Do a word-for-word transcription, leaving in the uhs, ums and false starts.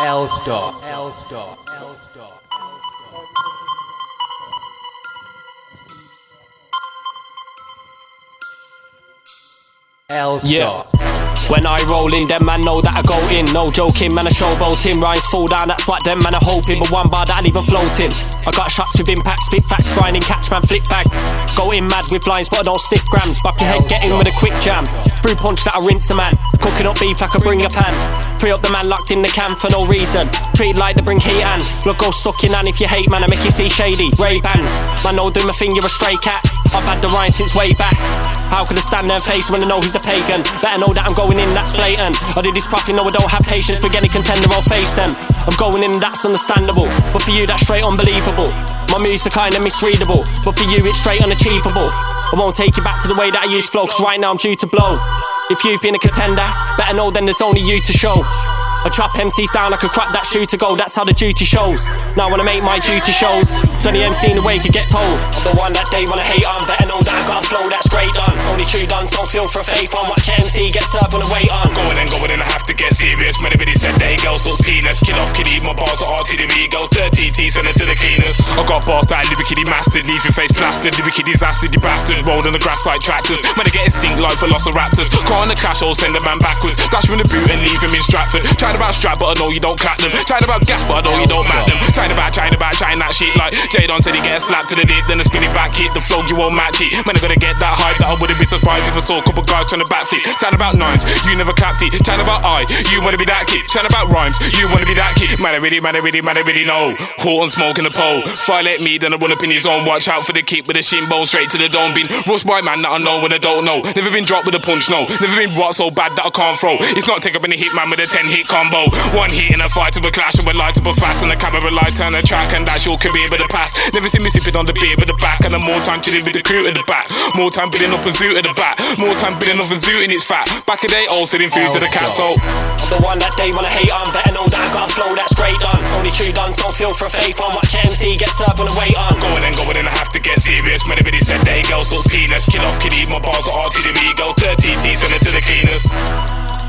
L-Star. L-Star. L-Star. L-Star. Yeah. When I roll in, them man know that I go in. No joking, man, I showboating. Rhymes fall down, that's what them man are hoping. But one bar that ain't even floating. I got shots with impact, spit facts, grinding, catch man, flip bags. Go in mad with lines, but I don't sniff grams. Buck your head, get in with a quick jam. Through punch that I rinse a man. Cooking up beef like I bring a pan. Free up the man locked in the can for no reason. Treated like they bring heat and look, go sucking and if you hate man, I make you see shady. Ray-Bans, man, no do my thing, you're a stray cat. I've had the rhyme since way back. How could I stand there and face when I know he's a pagan? Better know that I'm going in, that's blatant. I did this properly, no I don't have patience. But any contender, I'll face them. I'm going in, that's understandable. But for you, that's straight unbelievable. My music kinda misreadable, but for you, it's straight unachievable. I won't take you back to the way that I used flow, cause right now I'm due to blow. If you've been a contender, better know then there's only you to show. I trap M Cs down, I could crack that shoe to go, that's how the duty shows. Now when I make my duty shows, so any M C in the way could get told. I'm the one that they wanna hate on, better know that I got a flow that's straight on. Only true done, so feel for a fake one, watch M C get served on the wait on. Going and going and I have to get serious. When everybody said that girls sorts penis. Kid off, kid eat my bars are arty, the girls dirty T, send it to the cleaners. I got bars that I live kitty mastered, leave your face plastered. Live kitty disaster, the bastard, rolled on the grass like tractors. Man, I get a stink like velociraptors. Car on the cash, I'll send a man backwards. Dash him in the boot and leave him in Stratford. Trying about strap, but I know you don't clap them. Trying about gas, but I know you don't mat them. Trying about, trying about, trying that shit like Jadon said he get a slap to the lid, then a spinning back hit. The flow, you won't match it. Man, I gotta get that hype that I wouldn't be surprised if I saw a couple guys trying to backflip. Trying about nines, you never clapped it. Trying about I, you wanna be that kid. Trying about rhymes, you wanna be that kid. Man, I really, man, I really, man, I really know. Hot and smoke in the pole. Fire let me, then I run up in his own. Watch out for the kick with a shin bone straight to the dome. Been rushed by man that I know when I don't know. Never been dropped with a punch, no. Never been rock so bad that I can't throw. It's not take up any hit man with a ten hit combo. One hit in a fight to a clash and we're light up a fast. And the camera light turn the track and that's your career with the pass. Never seen me sipping on the beer with the back. And I'm more time chilling with the crew at the back. More time building up a zoo at the back. More time building up a zoo in its fat. Back in the day, all sitting food to the cat, so I'm the one that they wanna hate on. Better know that I got a flow that's straight on. Only true done, so feel for a fake one. Watch M C get served on the wait on. Going and going and I have to get serious. When everybody said that girls sorts penis. Kid off, kid eat my bars are arty, the girls dirty T, send it to the cleaners.